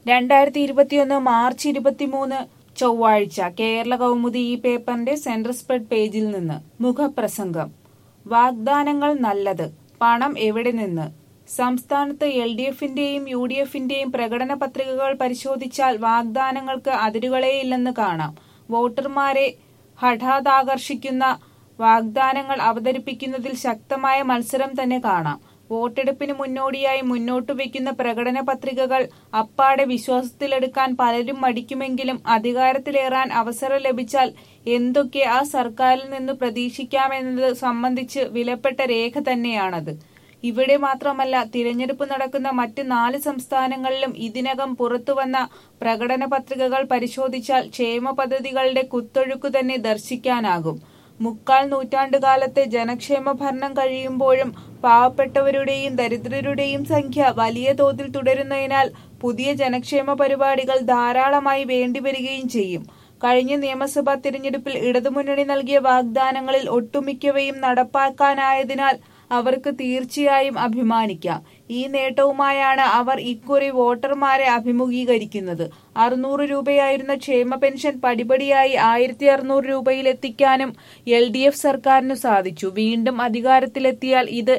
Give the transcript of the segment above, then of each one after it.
2021 March 23 ചൊവ്വാഴ്ച കേരള കൗമുദി ഈ പേപ്പറിന്റെ സെന്റർ സ്പ്രെഡ് പേജിൽ നിന്ന് മുഖപ്രസംഗം. വാഗ്ദാനങ്ങൾ നല്ലത്, പണം എവിടെ നിന്ന്? സംസ്ഥാനത്ത് LDFന്റെയും UDFന്റെയും പ്രകടന പത്രികകൾ പരിശോധിച്ചാൽ വാഗ്ദാനങ്ങൾക്ക് അതിരുകളേയില്ലെന്ന് കാണാം. വോട്ടർമാരെ ഹഠാത്താകർഷിക്കുന്ന വാഗ്ദാനങ്ങൾ അവതരിപ്പിക്കുന്നതിൽ ശക്തമായ മത്സരം തന്നെ കാണാം. വോട്ടെടുപ്പിന് മുന്നോടിയായി മുന്നോട്ടു വയ്ക്കുന്ന പ്രകടന പത്രികകൾ അപ്പാടെ വിശ്വാസത്തിലെടുക്കാൻ പലരും മടിക്കുമെങ്കിലും അധികാരത്തിലേറാൻ അവസരം ലഭിച്ചാൽ എന്തൊക്കെ ആ സർക്കാരിൽ നിന്ന് പ്രതീക്ഷിക്കാമെന്നത് സംബന്ധിച്ച് വിലപ്പെട്ട രേഖ തന്നെയാണത്. ഇവിടെ മാത്രമല്ല, തിരഞ്ഞെടുപ്പ് നടക്കുന്ന മറ്റ് 4 സംസ്ഥാനങ്ങളിലും ഇതിനകം പുറത്തുവന്ന പ്രകടന പത്രികകൾ പരിശോധിച്ചാൽ ക്ഷേമ പദ്ധതികളുടെ കുത്തൊഴുക്കു തന്നെ ദർശിക്കാനാകും. 3/4 നൂറ്റാണ്ടുകാലത്തെ ജനക്ഷേമ ഭരണം കഴിയുമ്പോഴും പാവപ്പെട്ടവരുടെയും ദരിദ്രരുടെയും സംഖ്യ വലിയ തോതിൽ തുടരുന്നതിനാൽ പുതിയ ജനക്ഷേമ പരിപാടികൾ ധാരാളമായി വേണ്ടിവരികയും ചെയ്യും. കഴിഞ്ഞ നിയമസഭാ തിരഞ്ഞെടുപ്പിൽ ഇടതുമുന്നണി നൽകിയ വാഗ്ദാനങ്ങളിൽ ഒട്ടുമിക്കവയും നടപ്പാക്കാനായതിനാൽ അവർക്ക് തീർച്ചയായും അഭിമാനിക്കാം. ഈ നേട്ടവുമായാണ് അവർ ഇക്കുറി വോട്ടർമാരെ അഭിമുഖീകരിക്കുന്നത്. 600 രൂപയായിരുന്ന ക്ഷേമ പെൻഷൻ പടിപടിയായി 1600 രൂപയിലെത്തിക്കാനും LDF സർക്കാരിനു സാധിച്ചു. വീണ്ടും അധികാരത്തിലെത്തിയാൽ ഇത്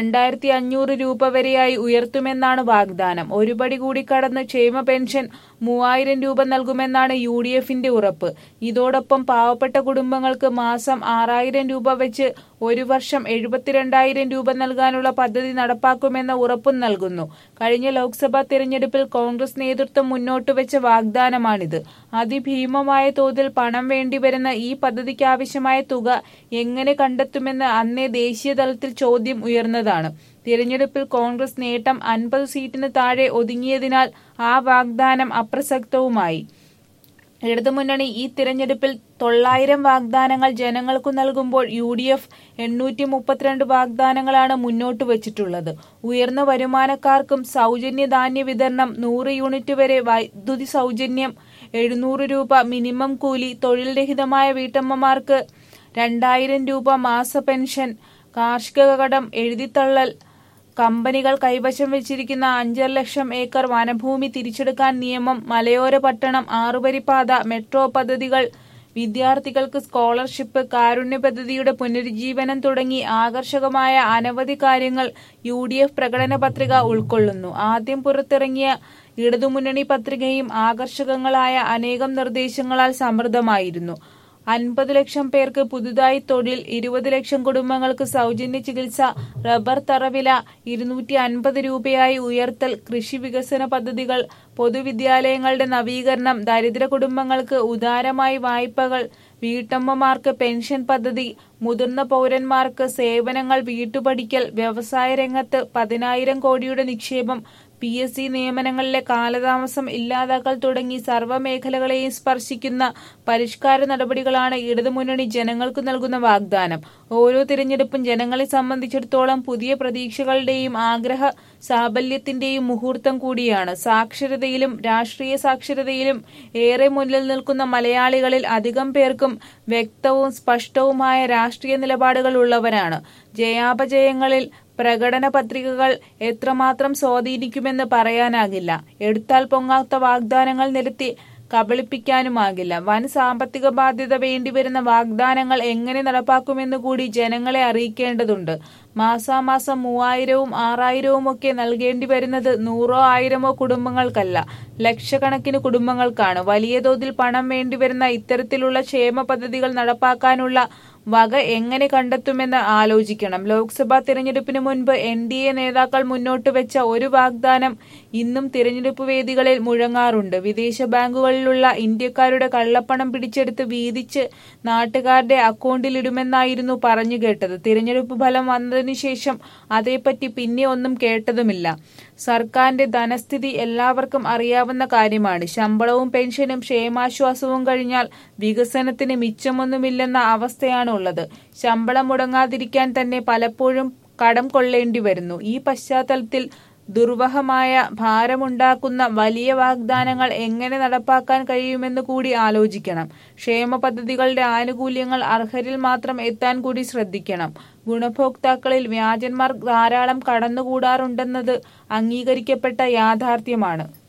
2500 രൂപ വരെയായി ഉയർത്തുമെന്നാണ് വാഗ്ദാനം. ഒരു പടി കൂടി കടന്ന് ക്ഷേമ പെൻഷൻ 3000 രൂപ നൽകുമെന്നാണ് UDFന്റെ ഉറപ്പ്. ഇതോടൊപ്പം പാവപ്പെട്ട കുടുംബങ്ങൾക്ക് മാസം 6000 രൂപ വെച്ച് ഒരു വർഷം 72,000 രൂപ നൽകാനുള്ള പദ്ധതി നടപ്പാക്കുമെന്ന ഉറപ്പും നൽകുന്നു. കഴിഞ്ഞ ലോക്സഭാ തിരഞ്ഞെടുപ്പിൽ കോൺഗ്രസ് നേതൃത്വം മുന്നോട്ട് വെച്ച വാഗ്ദാനമാണിത്. അതിഭീമമായ തോതിൽ പണം വേണ്ടിവരുന്ന ഈ പദ്ധതിക്കാവശ്യമായ തുക എങ്ങനെ കണ്ടെത്തുമെന്ന് അന്നേ ദേശീയ തലത്തിൽ ചോദ്യം ഉയർന്നതാണ്. തിരഞ്ഞെടുപ്പിൽ കോൺഗ്രസ് നേട്ടം 50 സീറ്റിന് താഴെ ഒതുങ്ങിയതിനാൽ ആ വാഗ്ദാനം അപ്രസക്തവുമായി. ഇടതുമുന്നണി ഈ തിരഞ്ഞെടുപ്പിൽ 900 വാഗ്ദാനങ്ങൾ ജനങ്ങൾക്കു നൽകുമ്പോൾ UDF 832 വാഗ്ദാനങ്ങളാണ് മുന്നോട്ട് വച്ചിട്ടുള്ളത്. ഉയർന്ന വരുമാനക്കാർക്കും സൗജന്യ ധാന്യ വിതരണം, 100 യൂണിറ്റ് വരെ വൈദ്യുതി സൗജന്യം, 700 രൂപ മിനിമം കൂലി, തൊഴിൽ രഹിതമായ വീട്ടമ്മമാർക്ക് 2000 രൂപ മാസ പെൻഷൻ, കാർഷിക കടം എഴുതിത്തള്ളൽ, കമ്പനികൾ കൈവശം വെച്ചിരിക്കുന്ന 5.5 ലക്ഷം ഏക്കർ വനഭൂമി തിരിച്ചെടുക്കാൻ നിയമം, മലയോര പട്ടണം 6-വരിപ്പാത, മെട്രോ പദ്ധതികൾ, വിദ്യാർത്ഥികൾക്ക് സ്കോളർഷിപ്പ്, കാരുണ്യ പദ്ധതിയുടെ പുനരുജ്ജീവനം തുടങ്ങി ആകർഷകമായ അനവധി കാര്യങ്ങൾ UDF പ്രകടന പത്രിക ഉൾക്കൊള്ളുന്നു. ആദ്യം പുറത്തിറങ്ങിയ ഇടതുമുന്നണി പത്രികയും ആകർഷകങ്ങളായ അനേകം നിർദ്ദേശങ്ങളാൽ സമൃദ്ധമായിരുന്നു. 50 ലക്ഷം പേർക്ക് പുതുതായി തൊഴിൽ, 20 ലക്ഷം കുടുംബങ്ങൾക്ക് സൗജന്യ ചികിത്സ, റബ്ബർ തറവില 250 രൂപയായി ഉയർത്തൽ, കൃഷി വികസന പദ്ധതികൾ, പൊതുവിദ്യാലയങ്ങളുടെ നവീകരണം, ദരിദ്ര കുടുംബങ്ങൾക്ക് ഉദാരമായി വായ്പകൾ, വീട്ടമ്മമാർക്ക് പെൻഷൻ പദ്ധതി, മുതിർന്ന പൗരന്മാർക്ക് സേവനങ്ങൾ, വീട്ടുപടിക്കൽ, വ്യവസായ രംഗത്ത് 10,000 കോടിയുടെ നിക്ഷേപം, PSC നിയമനങ്ങളിലെ കാലതാമസം ഇല്ലാതാക്കൽ തുടങ്ങി സർവ്വമേഖലകളെയും സ്പർശിക്കുന്ന പരിഷ്കാര നടപടികളാണ് ഇടതുമുന്നണി ജനങ്ങൾക്ക് നൽകുന്ന വാഗ്ദാനം. ഓരോ തിരഞ്ഞെടുപ്പും ജനങ്ങളെ സംബന്ധിച്ചിടത്തോളം പുതിയ പ്രതീക്ഷകളുടെയും ആഗ്രഹ സാഫല്യത്തിന്റെയും മുഹൂർത്തം കൂടിയാണ്. സാക്ഷരതയിലും രാഷ്ട്രീയ സാക്ഷരതയിലും ഏറെ മുന്നിൽ നിൽക്കുന്ന മലയാളികളിൽ അധികം പേർക്കും വ്യക്തവും സ്പഷ്ടവുമായ രാഷ്ട്രീയ നിലപാടുകൾ ഉള്ളവരാണ്. ജയാപജയങ്ങളിൽ പ്രകടന പത്രികകൾ എത്രമാത്രം സ്വാധീനിക്കുമെന്ന് പറയാനാകില്ല. എടുത്താൽ പൊങ്ങാത്ത വാഗ്ദാനങ്ങൾ നിരത്തി കബളിപ്പിക്കാനുമാകില്ല. വൻ സാമ്പത്തിക ബാധ്യത വേണ്ടിവരുന്ന വാഗ്ദാനങ്ങൾ എങ്ങനെ നടപ്പാക്കുമെന്ന് കൂടി ജനങ്ങളെ അറിയിക്കേണ്ടതുണ്ട്. മാസാമാസം 3000-ഉം 6000-ഉം ഒക്കെ നൽകേണ്ടി വരുന്നത് 100-ഓ 1000-ഓ കുടുംബങ്ങൾക്കല്ല, ലക്ഷക്കണക്കിന് കുടുംബങ്ങൾക്കാണ്. വലിയ തോതിൽ പണം വേണ്ടിവരുന്ന ഇത്തരത്തിലുള്ള ക്ഷേമ പദ്ധതികൾ നടപ്പാക്കാനുള്ള വക എങ്ങനെ കണ്ടെത്തുമെന്ന് ആലോചിക്കണം. ലോക്സഭാ തിരഞ്ഞെടുപ്പിന് മുൻപ് NDA നേതാക്കൾ മുന്നോട്ട് വെച്ച ഒരു വാഗ്ദാനം ഇന്നും തിരഞ്ഞെടുപ്പ് വേദികളിൽ മുഴങ്ങാറുണ്ട്. വിദേശ ബാങ്കുകളിലുള്ള ഇന്ത്യക്കാരുടെ കള്ളപ്പണം പിടിച്ചെടുത്ത് വീതിച്ച് നാട്ടുകാരുടെ അക്കൗണ്ടിലിടുമെന്നായിരുന്നു പറഞ്ഞു കേട്ടത്. തിരഞ്ഞെടുപ്പ് ഫലം വന്നതിന് ശേഷം അതേപ്പറ്റി പിന്നെ ഒന്നും കേട്ടതുമില്ല. സർക്കാരിന്റെ ധനസ്ഥിതി എല്ലാവർക്കും അറിയാവുന്ന കാര്യമാണ്. ശമ്പളവും പെൻഷനും ക്ഷേമാശ്വാസവും കഴിഞ്ഞാൽ വികസനത്തിന് മിച്ചമൊന്നുമില്ലെന്ന അവസ്ഥയാണ് ഉള്ളത്. ശമ്പളം മുടങ്ങാതിരിക്കാൻ തന്നെ പലപ്പോഴും കടം കൊള്ളേണ്ടി വരുന്നു. ഈ പശ്ചാത്തലത്തിൽ ദുർവഹമായ ഭാരമുണ്ടാക്കുന്ന വലിയ വാഗ്ദാനങ്ങൾ എങ്ങനെ നടപ്പാക്കാൻ കഴിയുമെന്ന് കൂടി ആലോചിക്കണം. ക്ഷേമ പദ്ധതികളുടെ ആനുകൂല്യങ്ങൾ അർഹരിൽ മാത്രം എത്താൻ കൂടി ശ്രദ്ധിക്കണം. ഗുണഭോക്താക്കളിൽ വ്യാജന്മാർ ധാരാളം കടന്നുകൂടാറുണ്ടെന്നത് അംഗീകരിക്കപ്പെട്ട യാഥാർത്ഥ്യമാണ്.